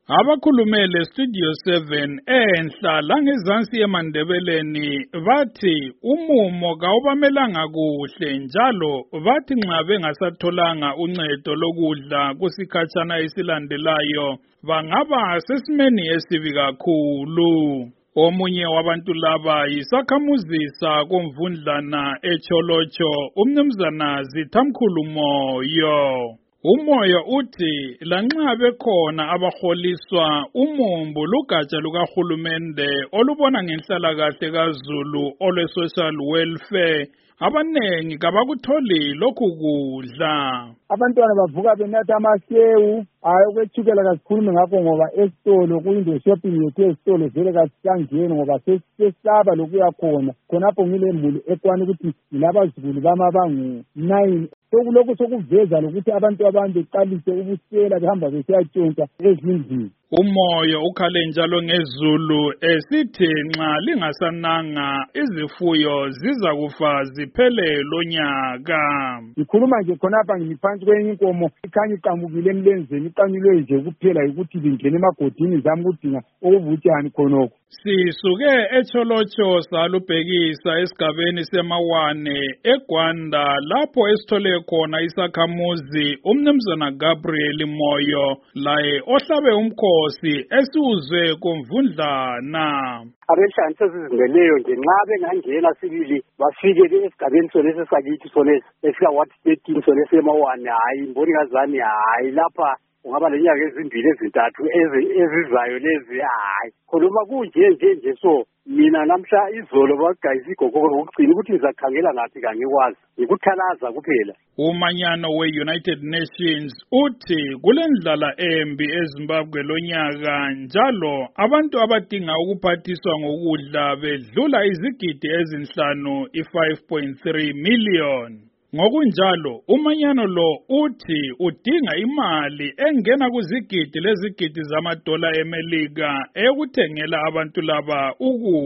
Abakhulumele Studio 7 enhla langezansi eMandebeleni bathi umumo kawubamelanga kuhle njalo bathi nxa bengasatholanga uncedo lokudla kusikhatshana esilandelayo bangaba sesimeni esibi kakhulu. Omunye wabantu laba yisakhamuzi sakoMvundlana eCholotsho umnumzana Zithamkhulu Moyo. Umoyo uthi lanxa bekhona abaholiswa umumbu lugatsha lukahulumende olubona ngenhlalakahle kaZulu olwe-social welfare abanengi kabakutholi lokhu kudla. Abantwana bavuka benatha amasewu okwethukela kasikhulume ngakho ngoba esitolo kuyinto shopping yethu esitolo vele kasisangeni ngoba sesaba lokuya khonapho ngilembulu ekwana ukuthi ngilabazukulu bama bangu-9 sokulokhu sokuveza lokuthi abantu abantu beqalise ubusela behamba besiyatshontsha ezindlini. Umoyo ukhale njalo ngezulu esithi nxa lingasananga izifuyo ziza kufa ziphele lonyaka. Ngikhuluma nje khonapha ngiphansi kwenye inkomo ikhanya iqamukile emlenzeni iqanyulwe nje kuphela ukuthi bingene emagodini zami kudinga okuvutshani khonokho. Sisuke eCholotsho salubhekisa esigabeni semawane eGwanda lapho esithole khona isakhamuzi umnumzana Gabriel Moyo laye ohlabe umkhosi esiuzwe koMvundlana. Abenhlanzi sezizingeleyo nje nxa bengangena sibili bafike esigabeni sonesi sakithi sonesi esika-Ward 13 sonesi emawane hayi mboni ngazani hayi lapha ungaba lenyanga ezimbili ezintathu ezizayo lezi hayi khuluma kunje so mina namhla izolo bagayisa igogoko ngokugcina ukuthi ngizakhangela ngathi kangikwazi ngikuthalaza kuphela. Umanyano we-United Nations uthi kulendlala embi eZimbabwe lonyaka njalo abantu abadinga ukuphathiswa ngokudla bedlula izigidi ezinhlanu i-5.3 million. Ngokunjalo umanyano lo uthi udinga imali engena kuzigidi lezigidi zamadola eMelika eyokuthengela abantu laba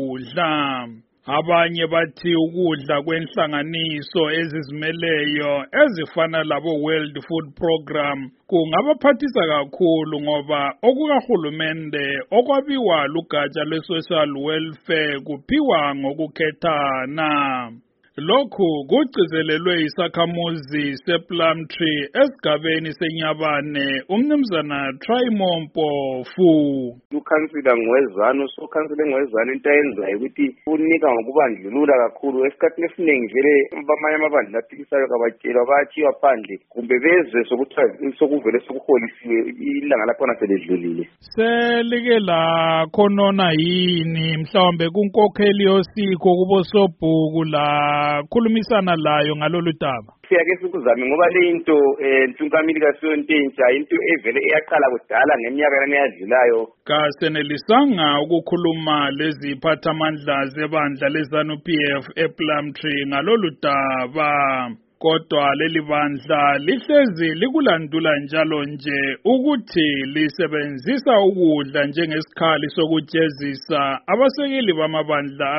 ukudla. Abanye bathi ukudla kwenhlanganiso ezizimeleyo ezifana labo World Food Program kungabaphathisa kakhulu ngoba okukahulumende okwabiwa lugatsha lwe-social welfare kuphiwa ngokukhethana. Lokhu kugcizelelwe isakhamuzi sePlumtree esigabeni seNyabane umnumzana Trymo Mpofu. Ukhansila ngwezana usukhansile ngwezana into ayenzayo ukuthi unika ngokubandlulula kakhulu esikhathini esiningi vele bamanye amabandla aphikisayo kabatshelwa bayatshiwa phandle kumbe bezwe sokuvele sokuholisiwe ilanga lakhona seledlulile. Selike lakhonona yini mhlawumbe kunkokheli yosiko kubosobhuku la khulumisana layo ngalolu daba? Siyake sikuzame ngoba le into ntunkamili kasonto entsha into evele eyaqala kudala ngeminyaka eyadlulayo. Kasenelisanga ukukhuluma leziphathamandla zebandla leZANU-PF ePlumtree ngalolu daba. Kodwa leli bandla lihlezi likulandula njalo nje ukuthi lisebenzisa ukudla njengesikhali sokujezisa abasekeli bamabandla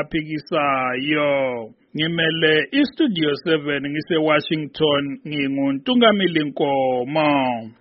aphikisayo. Ngimele iStudio 7 ngise Washington nginguNtungamili Nkomo.